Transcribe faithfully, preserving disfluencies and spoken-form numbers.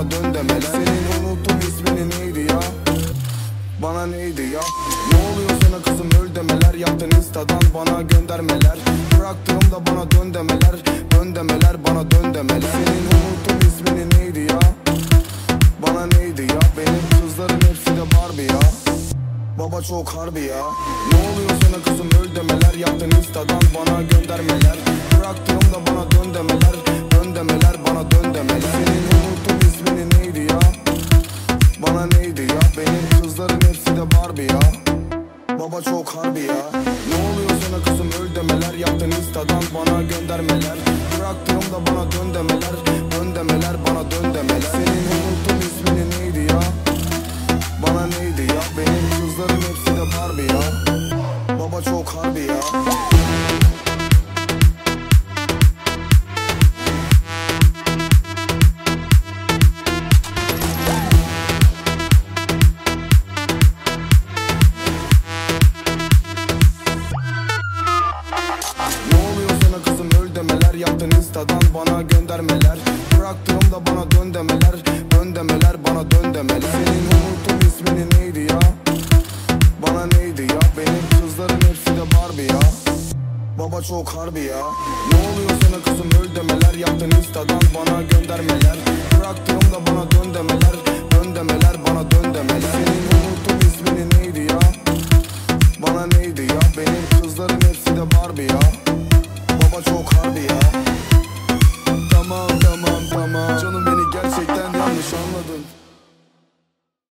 bana dön demeler. Senin unuttum ismini neydi ya? Bana neydi ya? Ne oluyor sana kızım öl demeler. Yaptın instadan bana göndermeler. Bıraktığımda bana dön demeler. Dön demeler bana dön demeler. Senin unuttum ismini neydi ya? Bana neydi ya? Benim kızların hepsi de Barbie ya. Baba çok harbi ya. Ne oluyor sana kızım öl demeler. Yaptın instadan bana göndermeler. Bıraktığımda bana dön demeler. Dön demeler bana dön demeler. Senin unuttum ismini neydi ya? Bana neydi ya? Benim kızların hepsi de Barbie ya. Baba çok harbi ya. Ne oluyor sana kızım öl demeler. Yaptın instadan bana göndermeler. Bıraktığımda bana dön demeler. Dön demeler bana dön demeler. Senin unuttum ismini neydi ya? Bana neydi ya? Benim kızların hepsi de Barbie ya. Baba çok harbi ya. Yaptın instadan bana göndermeler. Bıraktığımda bana dön demeler. Dön demeler bana dön demeler. Senin unuttum ismini neydi ya? Bana neydi ya? Benim kızların hepsi de Barbie ya. Baba çok harbi ya. Ne oluyor sana kızım öl demeler. Yaptın instadan bana göndermeler. Bıraktığımda bana dön demeler. Dön demeler bana dön demeler. Senin unuttum ismini neydi ya? Bana neydi ya? Benim kızların hepsi de Barbie ya. Baba çok harbi ya. Tamam tamam tamam. Canım beni gerçekten yanlış anladın.